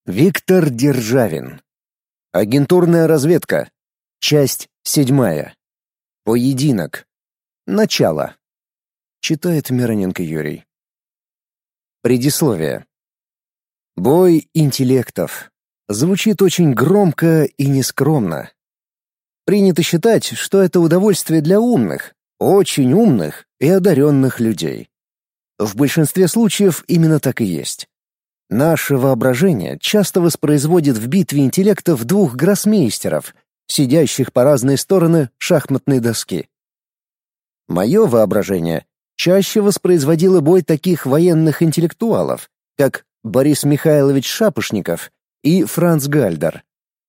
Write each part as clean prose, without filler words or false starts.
Виктор Державин. Агентурная разведка. Часть 7. Поединок. Начало. Читает Мироненко Юрий. Предисловие. Бой интеллектов. Звучит очень громко и нескромно. Принято считать, что это удовольствие для умных, очень умных и одаренных людей. В большинстве случаев именно так и есть. Наше воображение часто воспроизводит в битве интеллектов двух гроссмейстеров, сидящих по разные стороны шахматной доски. Мое воображение чаще воспроизводило бой таких военных интеллектуалов, как Борис Михайлович Шапошников и Франц Гальдер.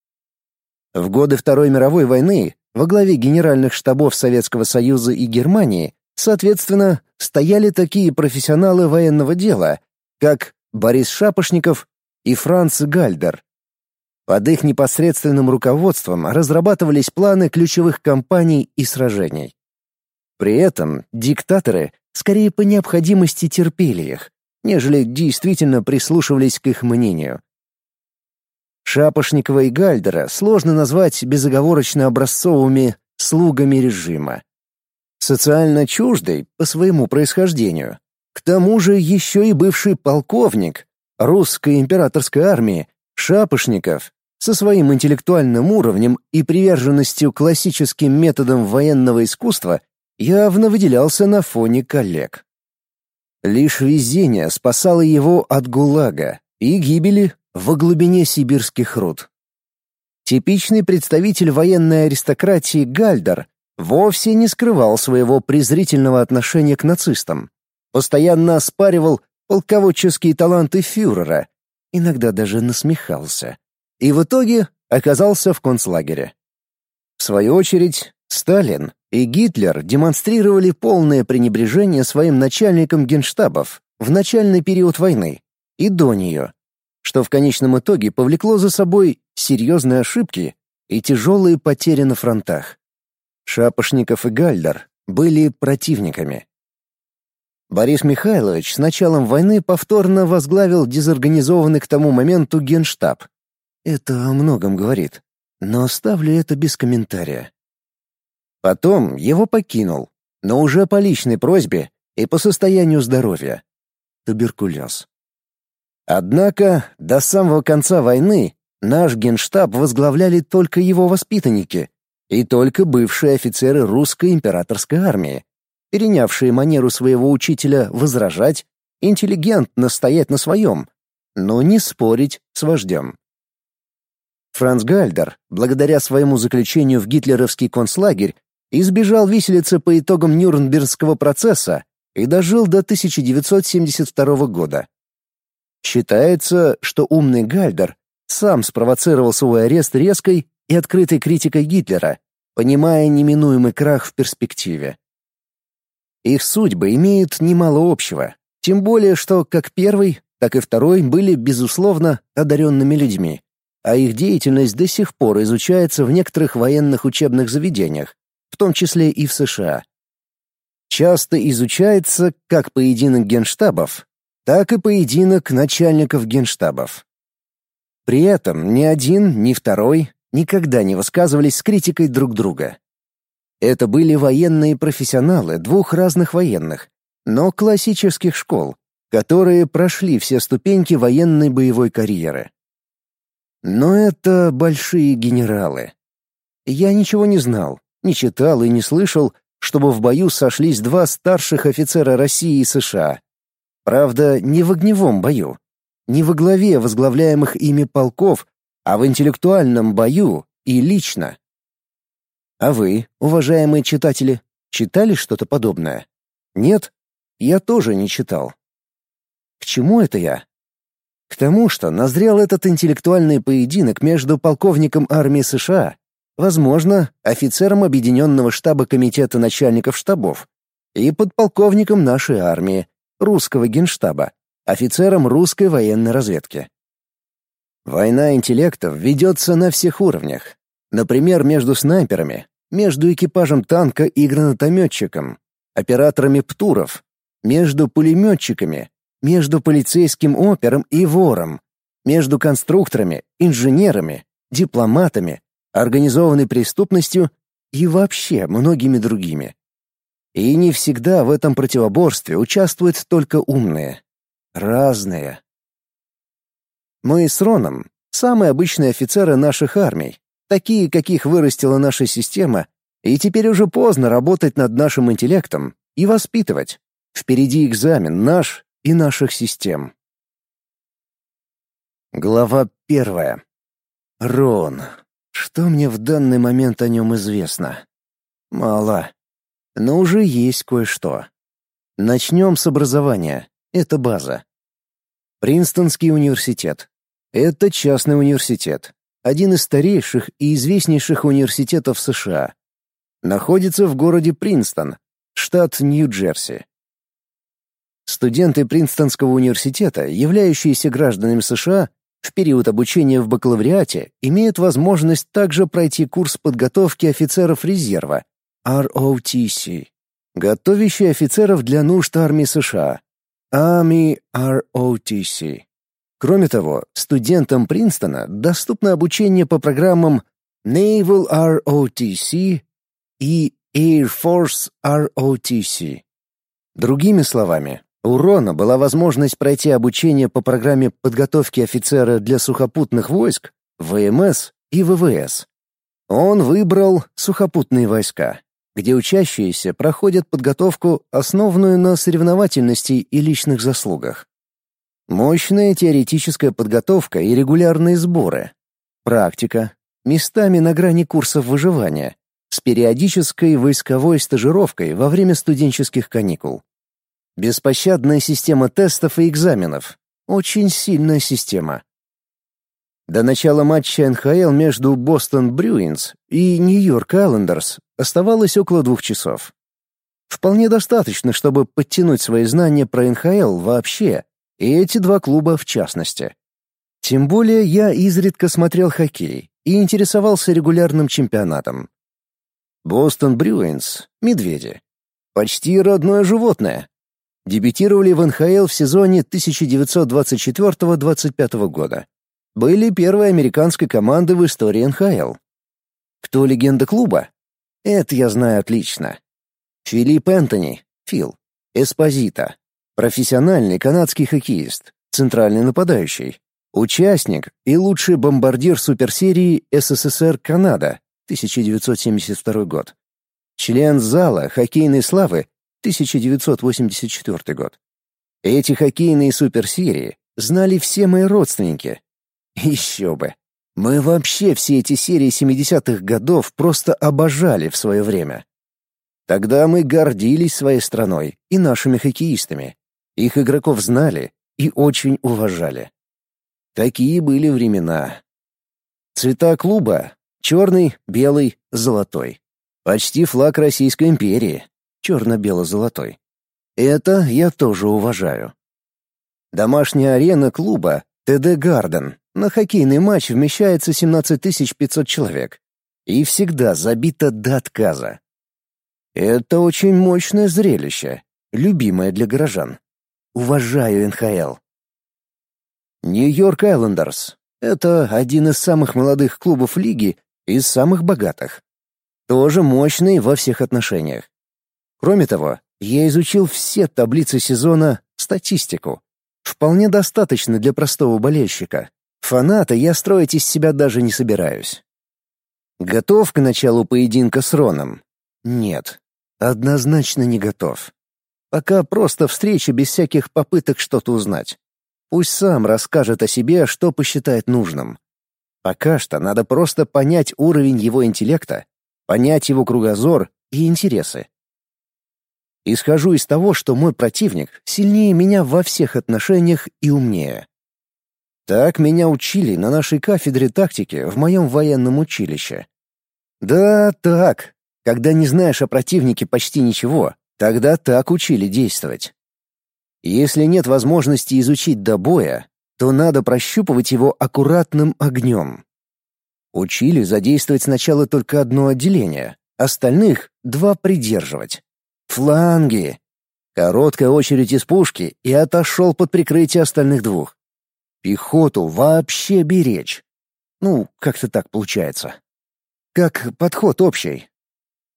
В годы Второй мировой войны во главе генеральных штабов Советского Союза и Германии, соответственно, стояли такие профессионалы военного дела, как Борис Шапошников и Франц Гальдер. Под их непосредственным руководством разрабатывались планы ключевых кампаний и сражений. При этом диктаторы скорее по необходимости терпели их, нежели действительно прислушивались к их мнению. Шапошникова и Гальдера сложно назвать безоговорочно образцовыми слугами режима. Социально чуждый по своему происхождению, к тому же еще и бывший полковник русской императорской армии Шапошников со своим интеллектуальным уровнем и приверженностью классическим методам военного искусства явно выделялся на фоне коллег. Лишь везение спасало его от ГУЛАГа и гибели во глубине сибирских руд. Типичный представитель военной аристократии Гальдер вовсе не скрывал своего презрительного отношения к нацистам, постоянно оспаривал полководческие таланты фюрера, иногда даже насмехался, и в итоге оказался в концлагере. В свою очередь, Сталин и Гитлер демонстрировали полное пренебрежение своим начальникам генштабов в начальный период войны и до нее, что в конечном итоге повлекло за собой серьезные ошибки и тяжелые потери на фронтах. Шапошников и Гальдер были противниками. Борис Михайлович с началом войны повторно возглавил дезорганизованный к тому моменту Генштаб. Это о многом говорит, но оставлю это без комментария. Потом его покинул, но уже по личной просьбе и по состоянию здоровья. Туберкулез. Однако до самого конца войны наш Генштаб возглавляли только его воспитанники и только бывшие офицеры русской императорской армии, перенявшие манеру своего учителя возражать, интеллигентно стоять на своем, но не спорить с вождем. Франц Гальдер, благодаря своему заключению в гитлеровский концлагерь, избежал виселицы по итогам Нюрнбергского процесса и дожил до 1972 года. Считается, что умный Гальдер сам спровоцировал свой арест резкой и открытой критикой Гитлера, понимая неминуемый крах в перспективе. Их судьбы имеют немало общего, тем более что как первый, так и второй были, безусловно, одаренными людьми, а их деятельность до сих пор изучается в некоторых военных учебных заведениях, в том числе и в США. Часто изучается как поединок генштабов, так и поединок начальников генштабов. При этом ни один, ни второй никогда не высказывались с критикой друг друга. Это были военные профессионалы двух разных военных, но классических школ, которые прошли все ступеньки военной боевой карьеры. Но это большие генералы. Я ничего не знал, не читал и не слышал, чтобы в бою сошлись два старших офицера России и США. Правда, не в огневом бою, не во главе возглавляемых ими полков, а в интеллектуальном бою и лично. А вы, уважаемые читатели, читали что-то подобное? Нет? Я тоже не читал. К чему это я? К тому, что назрел этот интеллектуальный поединок между полковником армии США, возможно, офицером Объединенного штаба комитета начальников штабов, и подполковником нашей армии, русского генштаба, офицером русской военной разведки. Война интеллектов ведется на всех уровнях. Например, между снайперами, между экипажем танка и гранатометчиком, операторами ПТУРов, между пулеметчиками, между полицейским опером и вором, между конструкторами, инженерами, дипломатами, организованной преступностью и вообще многими другими. И не всегда в этом противоборстве участвуют только умные. Разные. Мы с Роном — самые обычные офицеры наших армий, такие, каких вырастила наша система, и теперь уже поздно работать над нашим интеллектом и воспитывать. Впереди экзамен наш и наших систем. Глава 1. Рон. Что мне в данный момент о нем известно? Мало. Но уже есть кое-что. Начнем с образования. Это база. Принстонский университет. Это частный университет. Один из старейших и известнейших университетов США. Находится в городе Принстон, штат Нью-Джерси. Студенты Принстонского университета, являющиеся гражданами США, в период обучения в бакалавриате имеют возможность также пройти курс подготовки офицеров резерва ROTC, готовящий офицеров для нужд армии США Army ROTC. Кроме того, студентам Принстона доступно обучение по программам Naval ROTC и Air Force ROTC. Другими словами, у Рона была возможность пройти обучение по программе подготовки офицера для сухопутных войск, ВМС и ВВС. Он выбрал сухопутные войска, где учащиеся проходят подготовку, основанную на соревновательности и личных заслугах. Мощная теоретическая подготовка и регулярные сборы. Практика, местами на грани курсов выживания, с периодической войсковой стажировкой во время студенческих каникул. Беспощадная система тестов и экзаменов. Очень сильная система. До начала матча НХЛ между Бостон Брюинс и Нью-Йорк Айлендерс оставалось около 2 часов. Вполне достаточно, чтобы подтянуть свои знания про НХЛ вообще, и эти два клуба в частности. Тем более я изредка смотрел хоккей и интересовался регулярным чемпионатом. Бостон Брюинс — медведи. Почти родное животное. Дебютировали в НХЛ в сезоне 1924-25 года. Были первой американской командой в истории НХЛ. Кто легенда клуба? Это я знаю отлично. Филипп Энтони, Фил, Эспозито, профессиональный канадский хоккеист, центральный нападающий, участник и лучший бомбардир суперсерии СССР-Канада, 1972 год. Член зала хоккейной славы, 1984 год. Эти хоккейные суперсерии знали все мои родственники. Еще бы. Мы вообще все эти серии 70-х годов просто обожали в свое время. Тогда мы гордились своей страной и нашими хоккеистами. Их игроков знали и очень уважали. Такие были времена. Цвета клуба — черный, белый, золотой. Почти флаг Российской империи. Черно-бело-золотой. Это я тоже уважаю. Домашняя арена клуба ТД Гарден. На хоккейный матч вмещается 17 500 человек. И всегда забито до отказа. Это очень мощное зрелище, любимое для горожан. Уважаю НХЛ. Нью-Йорк Айлендерс — это один из самых молодых клубов лиги и из самых богатых. Тоже мощный во всех отношениях. Кроме того, я изучил все таблицы сезона, статистику. Вполне достаточно для простого болельщика. Фаната я строить из себя даже не собираюсь. Готов к началу поединка с Роном? Нет, однозначно не готов. Пока просто встреча без всяких попыток что-то узнать. Пусть сам расскажет о себе, что посчитает нужным. Пока что надо просто понять уровень его интеллекта, понять его кругозор и интересы. Исхожу из того, что мой противник сильнее меня во всех отношениях и умнее. Так меня учили на нашей кафедре тактики в моем военном училище. Да, так. Когда не знаешь о противнике почти ничего, тогда так учили действовать. Если нет возможности изучить до боя, то надо прощупывать его аккуратным огнем. Учили задействовать сначала только одно отделение, остальных два придерживать. Фланги. Короткая очередь из пушки и отошел под прикрытие остальных двух. Пехоту вообще беречь. Ну, как-то так получается. Как подход общий.